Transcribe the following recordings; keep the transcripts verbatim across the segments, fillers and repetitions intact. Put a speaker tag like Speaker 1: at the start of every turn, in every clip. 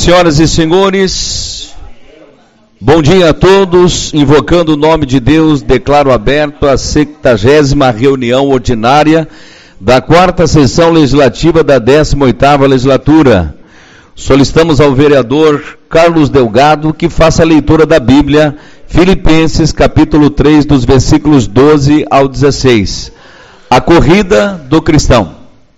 Speaker 1: Senhoras e senhores, bom dia a todos. Invocando o nome de Deus, declaro aberto a sextagésima reunião ordinária da quarta sessão legislativa da décima oitava legislatura. Solicitamos ao vereador Carlos Delgado que faça a leitura da Bíblia, Filipenses capítulo três, dos versículos doze ao dezesseis. A corrida do cristão.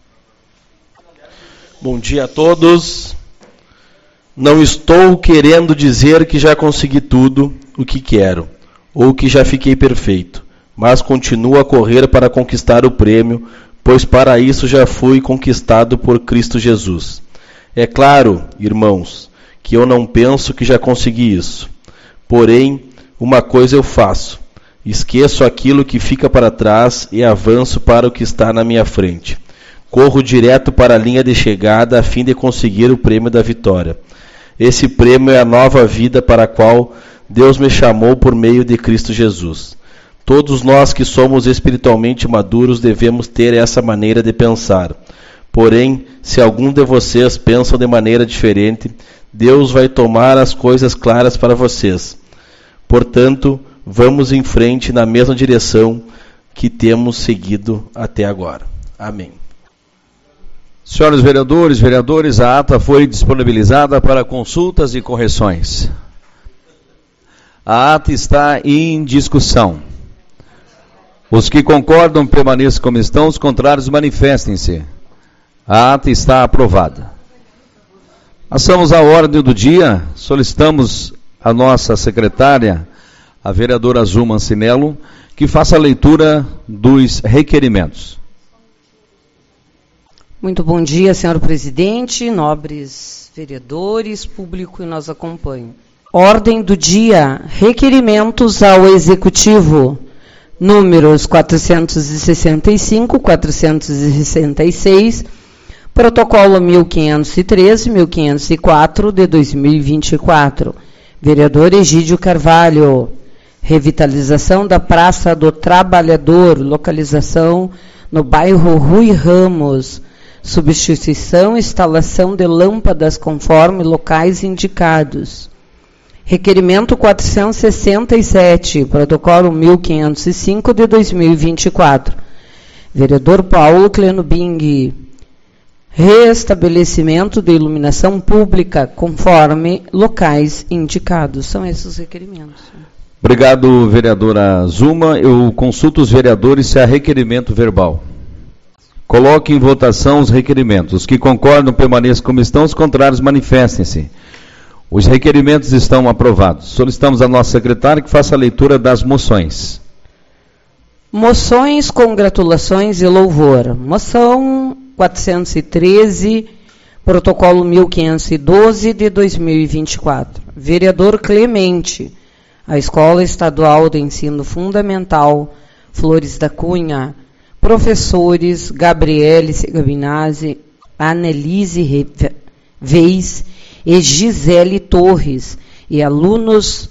Speaker 2: Bom dia a todos. Não estou querendo dizer que já consegui tudo o que quero, ou que já fiquei perfeito, mas continuo a correr para conquistar o prêmio, pois para isso já fui conquistado por Cristo Jesus. É claro, irmãos, que eu não penso que já consegui isso. Porém, uma coisa eu faço: esqueço aquilo que fica para trás e avanço para o que está na minha frente. Corro direto para a linha de chegada a fim de conseguir o prêmio da vitória. Esse prêmio é a nova vida para a qual Deus me chamou por meio de Cristo Jesus. Todos nós que somos espiritualmente maduros devemos ter essa maneira de pensar. Porém, se algum de vocês pensam de maneira diferente, Deus vai tomar as coisas claras para vocês. Portanto, vamos em frente na mesma direção que temos seguido até agora. Amém.
Speaker 1: Senhores vereadores, vereadores, a ata foi disponibilizada para consultas e correções. A ata está em discussão. Os que concordam permaneçam como estão, os contrários manifestem-se. A ata está aprovada. Passamos à ordem do dia. Solicitamos a nossa secretária, a vereadora Zuma Ancinello, que faça a leitura dos requerimentos.
Speaker 3: Muito bom dia, senhor presidente, nobres vereadores, público que nos acompanha. Ordem do dia, requerimentos ao Executivo, números quatrocentos e sessenta e cinco, quatrocentos e sessenta e seis, protocolo mil quinhentos e treze, mil quinhentos e quatro de dois mil e vinte e quatro. Vereador Egídio Carvalho, revitalização da Praça do Trabalhador, localização no bairro Rui Ramos, substituição e instalação de lâmpadas conforme locais indicados. Requerimento quatrocentos e sessenta e sete, protocolo mil quinhentos e cinco de dois mil e vinte e quatro. Vereador Paulo Cleno Bing, reestabelecimento de iluminação pública conforme locais indicados. São esses os requerimentos.
Speaker 1: Obrigado, vereadora Zuma. Eu consulto os vereadores se há requerimento verbal. Coloque em votação os requerimentos. Os que concordam permaneçam como estão, os contrários manifestem-se. Os requerimentos estão aprovados. Solicitamos à nossa secretária que faça a leitura das moções.
Speaker 3: Moções, congratulações e louvor. Moção quatrocentos e treze, protocolo mil quinhentos e doze de dois mil e vinte e quatro. Vereador Clemente, a Escola Estadual de Ensino Fundamental Flores da Cunha, professores Gabriele Gabinazzi, Annelise Reis e Gisele Torres, e alunos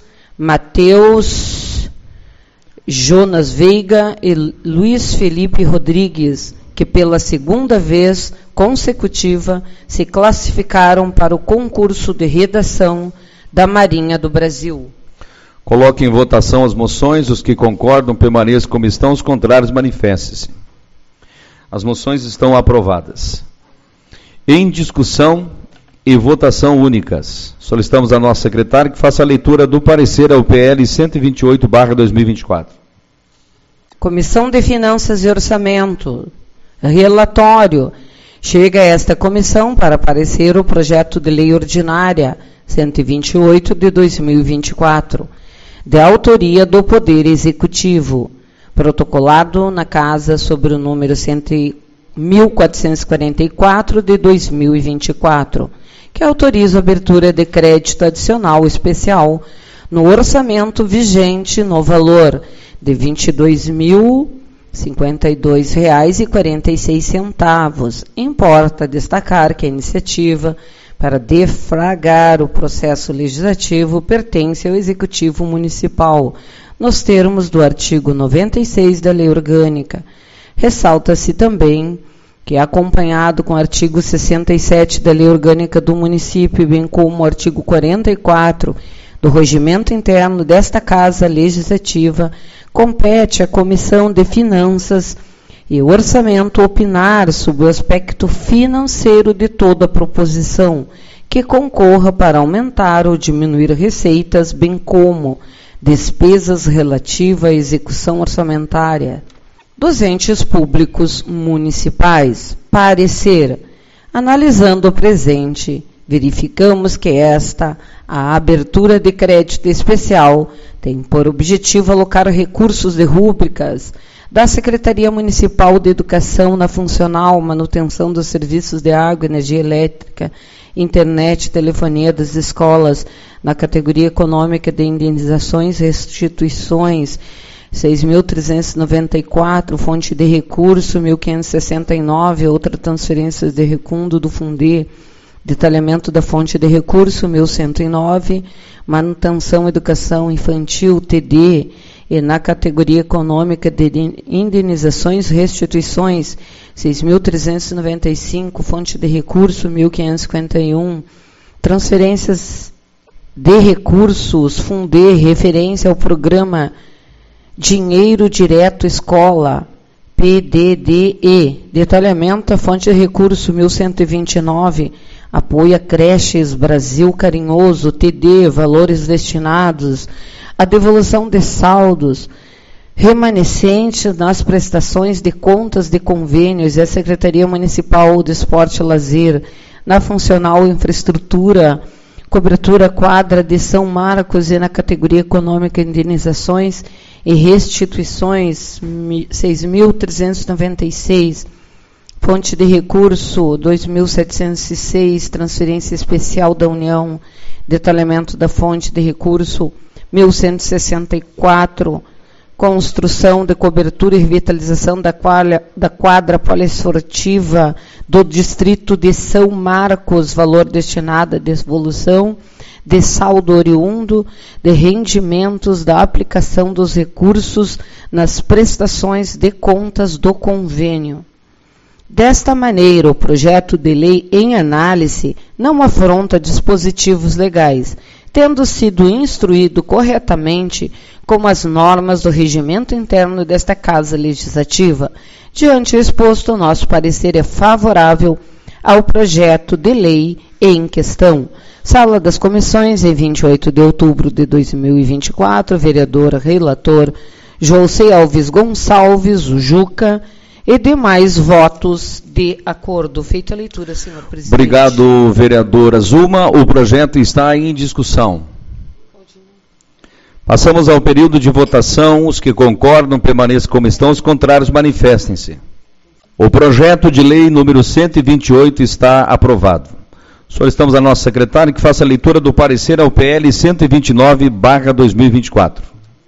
Speaker 3: Matheus Jonas Veiga e Luiz Felipe Rodrigues, que pela segunda vez consecutiva se classificaram para o concurso de redação da Marinha do Brasil.
Speaker 1: Coloque em votação as moções. Os que concordam permaneçam como estão, os contrários manifestem-se. As moções estão aprovadas. Em discussão e votação únicas. Solicitamos à nossa secretária que faça a leitura do parecer ao P L cento e vinte e oito barra dois mil e vinte e quatro.
Speaker 3: Comissão de Finanças e Orçamento. Relatório. Chega a esta comissão para parecer o projeto de lei ordinária cento e vinte e oito de dois mil e vinte e quatro, de autoria do Poder Executivo, protocolado na Casa sobre o número mil quatrocentos e quarenta e quatro de dois mil e vinte e quatro, que autoriza a abertura de crédito adicional especial no orçamento vigente no valor de vinte e dois mil cinquenta e dois reais e quarenta e seis centavos. Importa destacar que a iniciativa para defragrar o processo legislativo pertence ao Executivo Municipal, nos termos do artigo noventa e seis da Lei Orgânica. Ressalta-se também que é acompanhado com o artigo sessenta e sete da Lei Orgânica do Município, bem como o artigo quarenta e quatro do Regimento Interno desta Casa Legislativa, compete à Comissão de Finanças e Orçamento opinar sobre o aspecto financeiro de toda a proposição que concorra para aumentar ou diminuir receitas, bem como despesas relativas à execução orçamentária dos entes públicos municipais. Parecer. Analisando o presente, verificamos que esta, a abertura de crédito especial, tem por objetivo alocar recursos de rúbricas da Secretaria Municipal de Educação na funcional manutenção dos serviços de água, energia elétrica, internet, telefonia das escolas, na categoria econômica de indenizações e restituições, seis mil trezentos e noventa e quatro, fonte de recurso, mil quinhentos e sessenta e nove, outra transferência de recundo do Fundê, detalhamento da fonte de recurso, mil cento e nove, manutenção educação infantil, T D, e na categoria econômica de indenizações e restituições, seis mil trezentos e noventa e cinco, fonte de recurso, mil quinhentos e cinquenta e um, transferências de recursos, Fundê, referência ao programa Dinheiro Direto Escola, P D D E, detalhamento da fonte de recurso, mil cento e vinte e nove, apoio a creches Brasil Carinhoso, T D, valores destinados à devolução de saldos remanescentes nas prestações de contas de convênios e a Secretaria Municipal de Esporte e Lazer, na funcional infraestrutura, cobertura quadra de São Marcos e na categoria econômica indenizações e restituições, seis mil trezentos e noventa e seis, fonte de recurso, dois mil setecentos e seis, transferência especial da União, detalhamento da fonte de recurso, mil cento e sessenta e quatro, construção de cobertura e revitalização da quadra, da quadra poliesportiva do distrito de São Marcos, valor destinado à devolução de saldo oriundo de rendimentos da aplicação dos recursos nas prestações de contas do convênio. Desta maneira, o projeto de lei em análise não afronta dispositivos legais, tendo sido instruído corretamente como as normas do regimento interno desta Casa Legislativa. Diante exposto, o nosso parecer é favorável ao projeto de lei em questão. Sala das Comissões, em vinte e oito de outubro de dois mil e vinte e quatro, vereador relator José Alves Gonçalves, o Juca, e demais votos de acordo. Feita a leitura, senhor presidente.
Speaker 1: Obrigado, vereadora Zuma. O projeto está em discussão. Passamos ao período de votação. Os que concordam permaneçam como estão, os contrários manifestem-se. O projeto de lei número cento e vinte e oito está aprovado. Solicitamos à nossa secretária que faça a leitura do parecer ao P L cento e vinte e nove barra dois mil e vinte e quatro.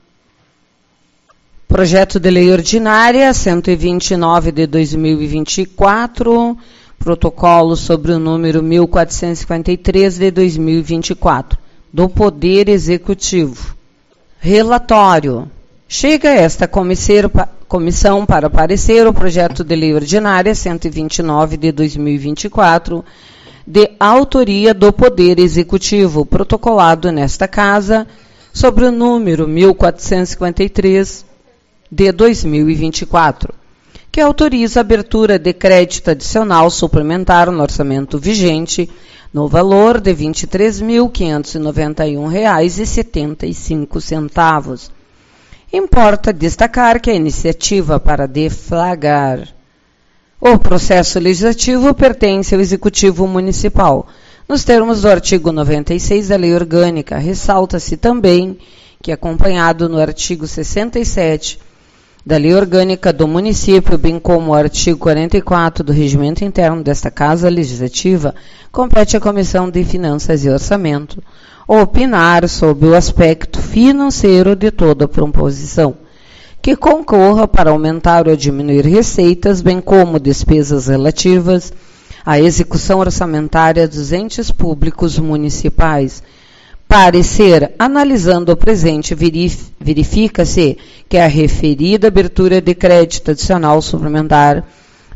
Speaker 3: Projeto de Lei Ordinária cento e vinte e nove de dois mil e vinte e quatro, protocolo sobre o número mil quatrocentos e cinquenta e três de dois mil e vinte e quatro, do Poder Executivo. Relatório. Chega esta comissão para parecer o projeto de Lei Ordinária cento e vinte e nove de dois mil e vinte e quatro, de autoria do Poder Executivo, protocolado nesta Casa, sobre o número mil quatrocentos e cinquenta e três de dois mil e vinte e quatro, que autoriza a abertura de crédito adicional suplementar no orçamento vigente no valor de vinte e três mil quinhentos e noventa e um reais e setenta e cinco centavos. Importa destacar que a iniciativa para deflagrar o processo legislativo pertence ao Executivo Municipal, nos termos do artigo noventa e seis da Lei Orgânica. Ressalta-se também que, acompanhado no artigo sessenta e sete da Lei Orgânica do Município, bem como o artigo quarenta e quatro do Regimento Interno desta Casa Legislativa, compete à Comissão de Finanças e Orçamento opinar sobre o aspecto financeiro de toda a proposição, que concorra para aumentar ou diminuir receitas, bem como despesas relativas à execução orçamentária dos entes públicos municipais. Parecer, analisando o presente, verifica-se que a referida abertura de crédito adicional suplementar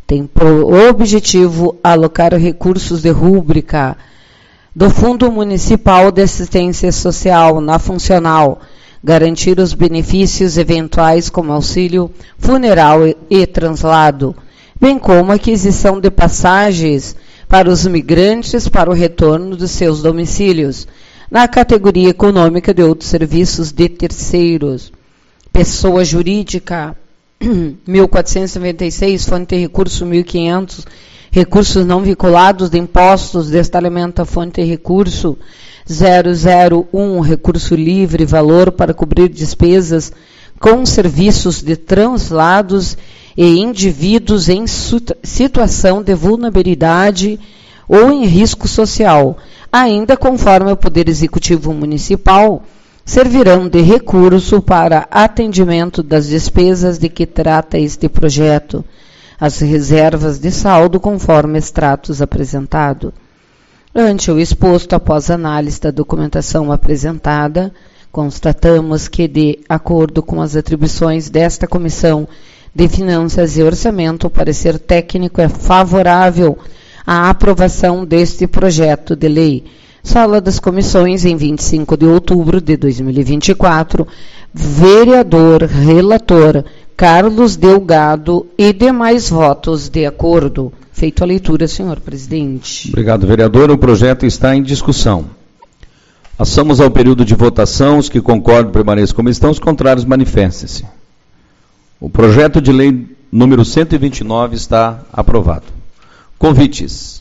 Speaker 3: tem por objetivo alocar recursos de rúbrica do Fundo Municipal de Assistência Social na funcional, garantir os benefícios eventuais como auxílio funeral e translado, bem como aquisição de passagens para os migrantes para o retorno dos seus domicílios, na categoria econômica de outros serviços de terceiros. Pessoa jurídica, mil quatrocentos e noventa e seis, fonte de recurso mil e quinhentos, recursos não vinculados de impostos, detalhamento da fonte de recurso zero zero um, recurso livre, valor para cobrir despesas com serviços de translados e indivíduos em situação de vulnerabilidade ou em risco social, ainda conforme o Poder Executivo Municipal, servirão de recurso para atendimento das despesas de que trata este projeto, as reservas de saldo conforme extratos apresentado. Ante o exposto, após análise da documentação apresentada, constatamos que, de acordo com as atribuições desta Comissão de Finanças e Orçamento, o parecer técnico é favorável à aprovação deste projeto de lei. Sala das Comissões, em vinte e cinco de outubro de dois mil e vinte e quatro, vereador relator Carlos Delgado e demais votos de acordo. Feito a leitura, senhor presidente.
Speaker 1: Obrigado, vereador. O projeto está em discussão. Passamos ao período de votação. Os que concordam permaneçam como estão, os contrários manifestem-se. O projeto de lei número cento e vinte e nove está aprovado. Convites.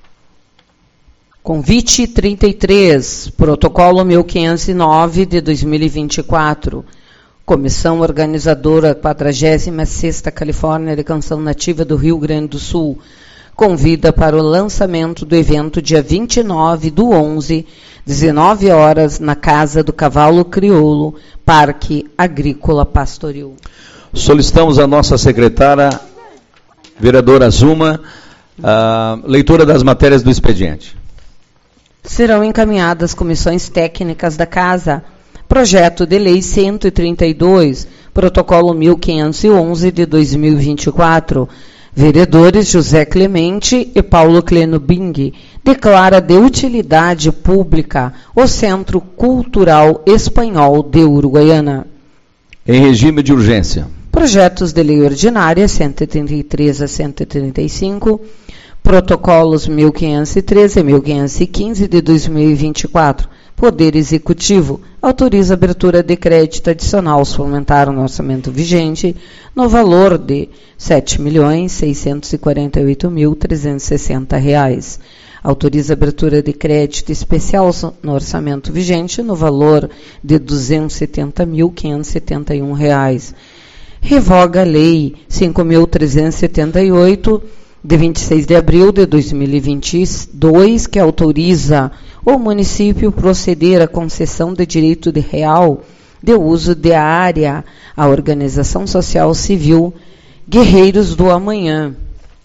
Speaker 3: Convite trinta e três, protocolo mil quinhentos e nove de dois mil e vinte e quatro. Comissão Organizadora quadragésima sexta Califórnia de Canção Nativa do Rio Grande do Sul convida para o lançamento do evento dia vinte e nove do onze, dezenove horas, na Casa do Cavalo Crioulo, Parque Agrícola Pastoril.
Speaker 1: Solicitamos a nossa secretária, vereadora Zuma, a leitura das matérias do expediente.
Speaker 3: Serão encaminhadas às comissões técnicas da Casa projeto de lei cento e trinta e dois, protocolo mil quinhentos e onze de dois mil e vinte e quatro. Vereadores José Clemente e Paulo Cleno Bing declara de utilidade pública o Centro Cultural Espanhol de Uruguaiana.
Speaker 1: Em regime de urgência.
Speaker 3: Projetos de lei ordinária cento e trinta e três a cento e trinta e cinco, protocolos mil quinhentos e treze e mil quinhentos e quinze de dois mil e vinte e quatro. Poder Executivo autoriza a abertura de crédito adicional suplementar no orçamento vigente no valor de sete milhões seiscentos e quarenta e oito mil trezentos e sessenta reais. Autoriza a abertura de crédito especial no orçamento vigente no valor de duzentos e setenta mil quinhentos e setenta e um reais. Revoga a Lei cinco mil trezentos e setenta e oito, de vinte e seis de abril de dois mil e vinte e dois, que autoriza o município proceder à concessão de direito de real de uso de área à Organização Social Civil Guerreiros do Amanhã.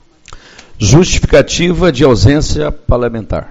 Speaker 1: Justificativa de ausência parlamentar.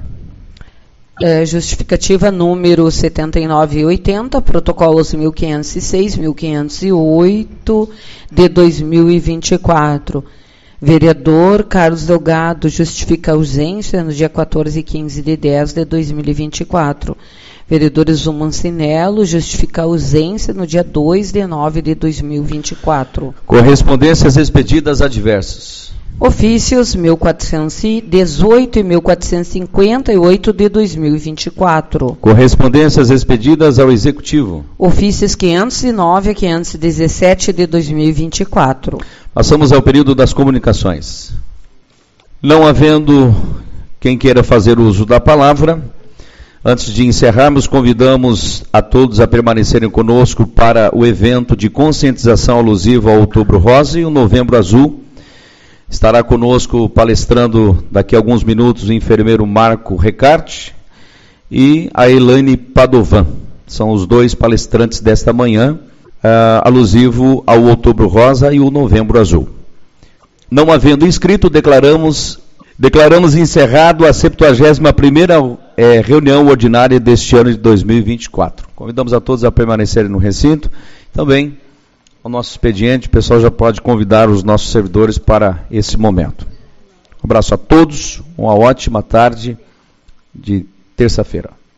Speaker 3: É, justificativa número setenta e nove e oitenta, protocolos mil quinhentos e seis, mil quinhentos e oito de dois mil e vinte e quatro. Vereador Carlos Delgado justifica ausência no dia quatorze e quinze de dez de dois mil e vinte e quatro. Vereador Zuma Cinello justifica ausência no dia dois de nove de dois mil e vinte e quatro.
Speaker 1: Correspondências expedidas adversas.
Speaker 3: Ofícios mil quatrocentos e dezoito e mil quatrocentos e cinquenta e oito de dois mil e vinte e quatro.
Speaker 1: Correspondências expedidas ao Executivo.
Speaker 3: Ofícios quinhentos e nove a quinhentos e dezessete de dois mil e vinte e quatro.
Speaker 1: Passamos ao período das comunicações. Não havendo quem queira fazer uso da palavra, antes de encerrarmos, convidamos a todos a permanecerem conosco para o evento de conscientização alusivo ao Outubro Rosa e o Novembro Azul. Estará conosco palestrando daqui a alguns minutos o enfermeiro Marco Recarte e a Elaine Padovan. São os dois palestrantes desta manhã, Uh, alusivo ao Outubro Rosa e o Novembro Azul. Não havendo inscrito, declaramos, declaramos encerrado a septuagésima primeira é, reunião ordinária deste ano de dois mil e vinte e quatro. Convidamos a todos a permanecerem no recinto. Também ao nosso expediente, o pessoal já pode convidar os nossos servidores para esse momento. Um abraço a todos, uma ótima tarde de terça-feira.